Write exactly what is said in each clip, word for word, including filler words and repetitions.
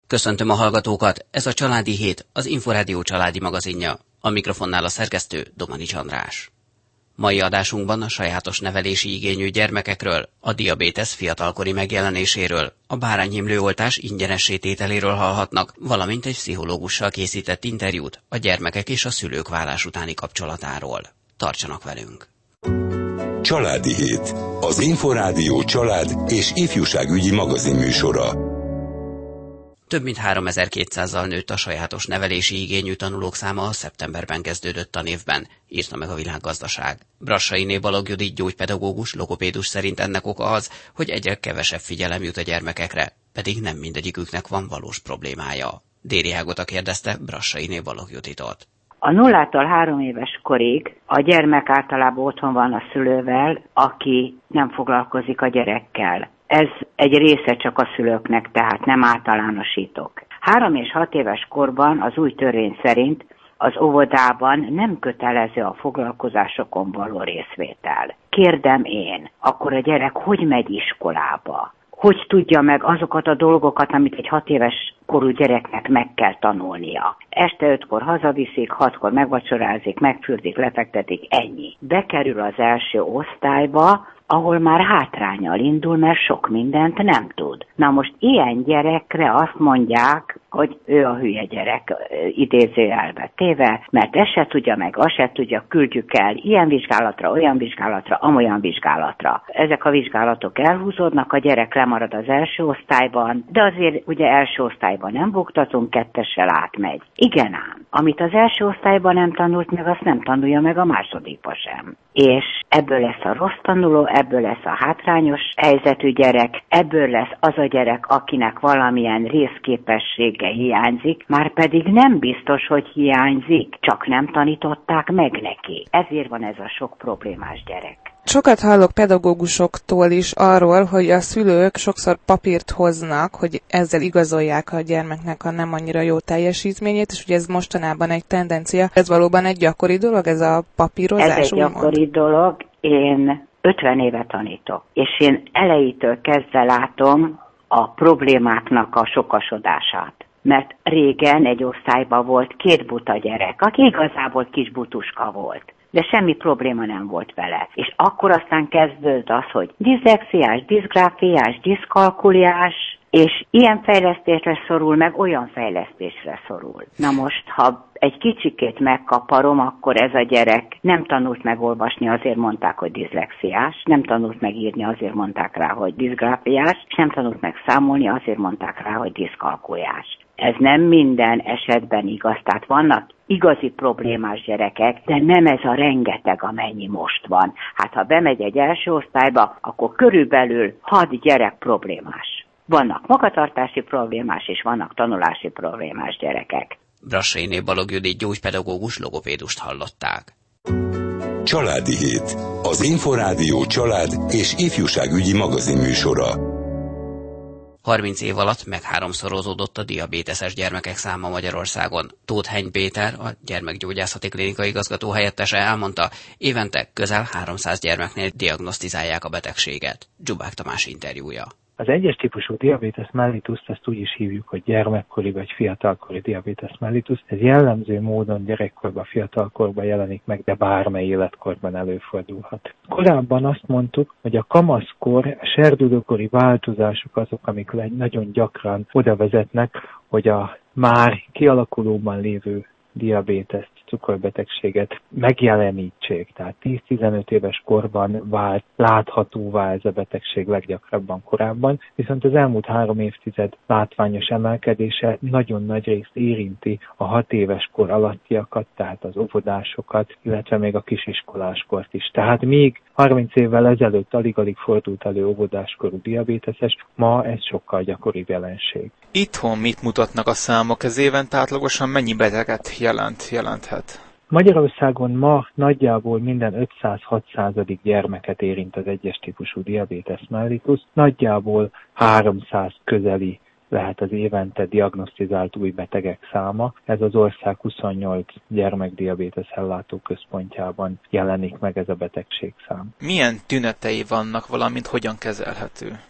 Köszöntöm a hallgatókat, ez a Családi Hét, az Inforádió családi magazinja. A mikrofonnál a szerkesztő Domanics András. Mai adásunkban a sajátos nevelési igényű gyermekekről, a diabétesz fiatalkori megjelenéséről, a bárányhimlőoltás ingyenessé tételéről hallhatnak, valamint egy pszichológussal készített interjút a gyermekek és a szülők válás utáni kapcsolatáról. Tartsanak velünk! Családi Hét, az Inforádió család és ifjúságügyi magazinműsora. Több mint háromezer-kétszázzal nőtt a sajátos nevelési igényű tanulók száma a szeptemberben kezdődött tanévben, írta meg a Világgazdaság. Brassainé Balogh Judit gyógypedagógus, logopédus szerint ennek oka az, hogy egyre kevesebb figyelem jut a gyermekekre, pedig nem mindegyiküknek van valós problémája. Déri Ágota kérdezte Brassainé Balogh Juditot. A nullától három éves korig a gyermek általában otthon van a szülővel, aki nem foglalkozik a gyerekkel. Ez egy része csak a szülőknek, tehát nem általánosítok. Három és hat éves korban az új törvény szerint az óvodában nem kötelező a foglalkozásokon való részvétel. Kérdem én, akkor a gyerek hogy megy iskolába? Hogy tudja meg azokat a dolgokat, amit egy hat éves korú gyereknek meg kell tanulnia? Este ötkor hazaviszik, hatkor megvacsorázik, megfürdik, lefektetik, ennyi. Bekerül az első osztályba, ahol már hátránnyal indul, mert sok mindent nem tud. Na most ilyen gyerekre azt mondják, hogy ő a hülye gyerek, idézőjelbe téve, mert ezt se tudja meg, azt se tudja, küldjük el ilyen vizsgálatra, olyan vizsgálatra, amolyan vizsgálatra. Ezek a vizsgálatok elhúzódnak, a gyerek lemarad az első osztályban, de azért ugye első osztályban nem buktatunk, kettessel átmegy. Igen ám, amit az első osztályban nem tanult meg, azt nem tanulja meg a másodikba sem. És ebből lesz a rossz tanuló, ebből lesz a hátrányos helyzetű gyerek, ebből lesz az a gyerek, akinek valamilyen részképessége hiányzik, már pedig nem biztos, hogy hiányzik, csak nem tanították meg neki. Ezért van ez a sok problémás gyerek. Sokat hallok pedagógusoktól is arról, hogy a szülők sokszor papírt hoznak, hogy ezzel igazolják a gyermeknek a nem annyira jó teljesítményét, és ugye ez mostanában egy tendencia. Ez valóban egy gyakori dolog, ez a papírozás? Ez egy gyakori dolog. Én ötven éve tanítok, és én elejétől kezdve látom a problémáknak a sokasodását. Mert régen egy osztályban volt két buta gyerek, aki igazából kis butuska volt, de semmi probléma nem volt vele. És akkor aztán kezdődött az, hogy diszlexiás, diszgráfiás, diszkalkuliás, és ilyen fejlesztésre szorul, meg olyan fejlesztésre szorul. Na most, ha egy kicsikét megkaparom, akkor ez a gyerek nem tanult meg olvasni, azért mondták, hogy diszlexiás, nem tanult meg írni, azért mondták rá, hogy diszgráfiás, és nem tanult meg számolni, azért mondták rá, hogy diszkalkuliás. Ez nem minden esetben igaz, tehát vannak igazi problémás gyerekek, de nem ez a rengeteg, amennyi most van. Hát ha bemegy egy első osztályba, akkor körülbelül hat gyerek problémás. Vannak magatartási problémás, és vannak tanulási problémás gyerekek. Brassainé Balogh Judit gyógypedagógus, logopédust hallották. Családi Hét, az Inforádió család és ifjúságügyi magazinműsora. harminc év alatt megháromszorozódott a diabéteses gyermekek száma Magyarországon. Tóth Heiny Péter, a gyermekgyógyászati klinika igazgató helyettese elmondta, évente közel háromszáz gyermeknél diagnosztizálják a betegséget. Dzsubák Tamás interjúja. Az egyes típusú diabetes mellituszt, ezt úgy is hívjuk, hogy gyermekkori vagy fiatalkori diabetes mellitus. Ez jellemző módon gyerekkorban, fiatalkorban jelenik meg, de bármely életkorban előfordulhat. Korábban azt mondtuk, hogy a kamaszkor, a serdülőkori változások azok, amik nagyon gyakran oda vezetnek, hogy a már kialakulóban lévő diabéteszt, cukorbetegséget megjelenítsék. Tehát tíz-tizenöt éves korban vált láthatóvá ez a betegség leggyakrabban korábban, viszont az elmúlt három évtized látványos emelkedése nagyon nagy részt érinti a hat éves kor alattiakat, tehát az óvodásokat, illetve még a kisiskoláskort is. Tehát még harminc évvel ezelőtt alig-alig fordult elő óvodáskorú diabéteses, ma ez sokkal gyakoribb jelenség. Itthon mit mutatnak a számok? Ez évente átlagosan mennyi beteget jelent, jelenthet? Magyarországon ma nagyjából minden ötszáz-hatszázadik gyermeket érint az egyes típusú diabetes mellitus, nagyjából háromszáz közeli lehet az évente diagnosztizált új betegek száma. Ez az ország huszonnyolc gyermekdiabétesz ellátó központjában jelenik meg ez a betegségszám. Milyen tünetei vannak, valamint hogyan kezelhető?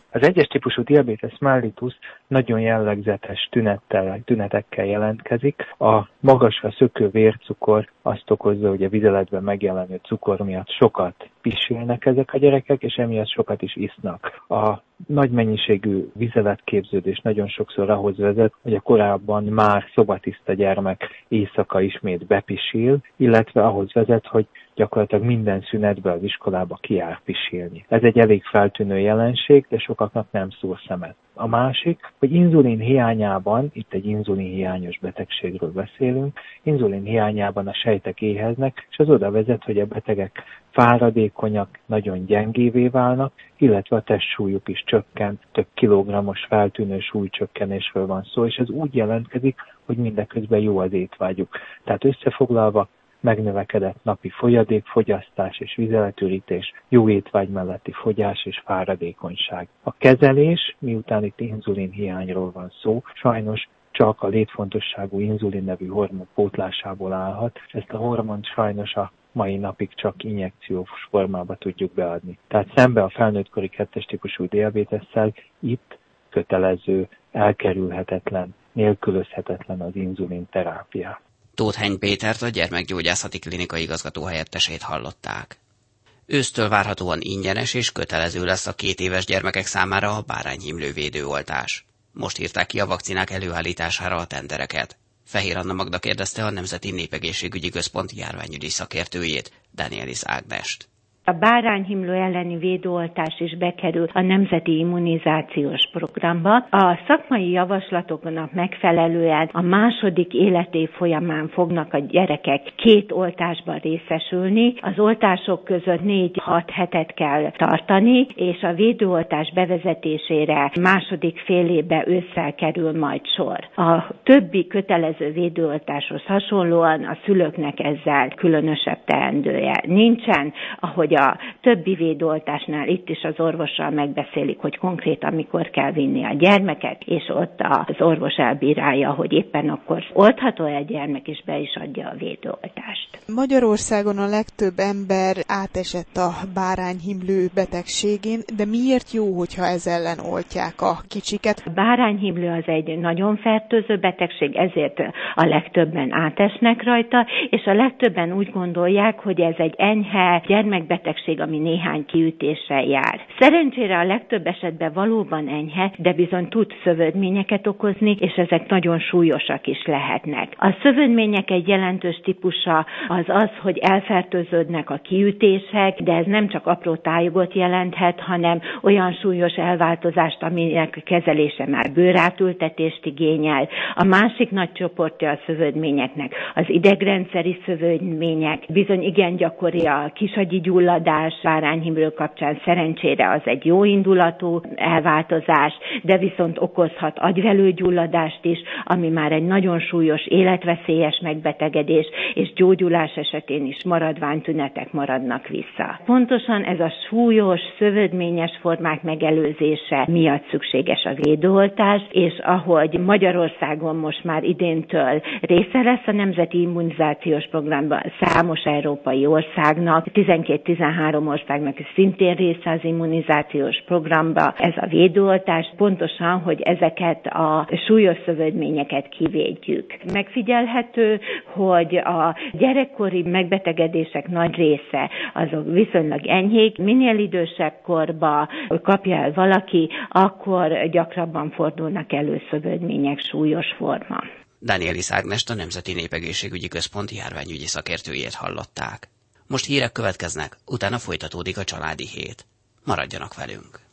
Az egyes típusú diabetes mellitus nagyon jellegzetes tünettel, tünetekkel jelentkezik. A magasra szökő vércukor azt okozza, hogy a vizeletben megjelenő cukor miatt sokat pisilnek ezek a gyerekek, és emiatt sokat is isznak. A nagy mennyiségű vizeletképződés nagyon sokszor ahhoz vezet, hogy a korábban már szobatiszta gyermek éjszaka ismét bepisil, illetve ahhoz vezet, hogy gyakorlatilag minden szünetben az iskolába kijár pisilni. Ez egy elég feltűnő jelenség, de sokaknak nem szúr szemet. A másik, hogy inzulin hiányában, itt egy inzulin hiányos betegségről beszélünk, inzulin hiányában a sejtek éheznek, és az oda vezet, hogy a betegek fáradékonyak, nagyon gyengévé válnak, illetve a testsúlyuk is csökken, több kilogrammos feltűnő súlycsökkenésről van szó, és ez úgy jelentkezik, hogy mindeközben jó az étvágyuk. Tehát összefoglalva, megnövekedett napi folyadékfogyasztás és vizeletürítés, jó étvágy melletti fogyás és fáradékonyság. A kezelés, miután itt inzulin hiányról van szó, sajnos csak a létfontosságú inzulin nevű hormon pótlásából állhat. Ezt a hormont sajnos a mai napig csak injekciós formába tudjuk beadni. Tehát szembe a felnőttkori kettes típusú diabétesszel itt kötelező, elkerülhetetlen, nélkülözhetetlen az inzulin terápia. Tóth Henny Pétert, a gyermekgyógyászati klinika igazgató helyettesét hallották. Ősztől várhatóan ingyenes és kötelező lesz a két éves gyermekek számára a bárányhimlő védőoltás. Most írták ki a vakcinák előállítására a tendereket. Fehér Anna Magda kérdezte a Nemzeti Népegészségügyi Központ járványügyi szakértőjét, Danielis Ágnest. A bárányhimlő elleni védőoltás is bekerül a Nemzeti Immunizációs Programba. A szakmai javaslatoknak megfelelően a második életév folyamán fognak a gyerekek két oltásban részesülni. Az oltások között négy-hat hetet kell tartani, és a védőoltás bevezetésére második fél évben ősszel kerül majd sor. A többi kötelező védőoltáshoz hasonlóan a szülőknek ezzel különösebb teendője nincsen, ahogy a többi védőoltásnál itt is az orvossal megbeszélik, hogy konkrétan mikor kell vinni a gyermeket, és ott az orvos elbírálja, hogy éppen akkor oltható-e a gyermek, és be is adja a védőoltást. Magyarországon a legtöbb ember átesett a bárányhimlő betegségén, de miért jó, hogyha ez ellen oltják a kicsiket? A bárányhimlő az egy nagyon fertőző betegség, ezért a legtöbben átesnek rajta, és a legtöbben úgy gondolják, hogy ez egy enyhe gyermekbetegség, ami néhány kiütéssel jár. Szerencsére a legtöbb esetben valóban enyhe, de bizony tud szövődményeket okozni, és ezek nagyon súlyosak is lehetnek. A szövődmények egy jelentős típusa az az, hogy elfertőződnek a kiütések, de ez nem csak apró tájogot jelenthet, hanem olyan súlyos elváltozást, aminek kezelése már bőrátültetést igényel. A másik nagy csoportja a szövődményeknek az idegrendszeri szövődmények, bizony igen gyakori a kisagyi gyulladás, bárányhimlő kapcsán szerencsére az egy jó indulatú elváltozás, de viszont okozhat agyvelőgyulladást is, ami már egy nagyon súlyos, életveszélyes megbetegedés, és gyógyulás esetén is maradványtünetek maradnak vissza. Pontosan ez a súlyos, szövődményes formák megelőzése miatt szükséges a védőoltás, és ahogy Magyarországon most már idéntől része lesz a Nemzeti Immunizációs Programban számos európai országnak, tizenkét-tizenhárom országnak szintén része az immunizációs programba ez a védőoltás, pontosan, hogy ezeket a súlyos szövődményeket kivédjük. Megfigyelhető, hogy a gyerekkori megbetegedések nagy része azok viszonylag enyhék, minél idősebb korba kapja el valaki, akkor gyakrabban fordulnak elő szövődmények súlyos forma. Danielis Ágnest, a Nemzeti Népegészségügyi Központ járványügyi szakértőjét hallották. Most hírek következnek, utána folytatódik a Családi Hét. Maradjanak velünk!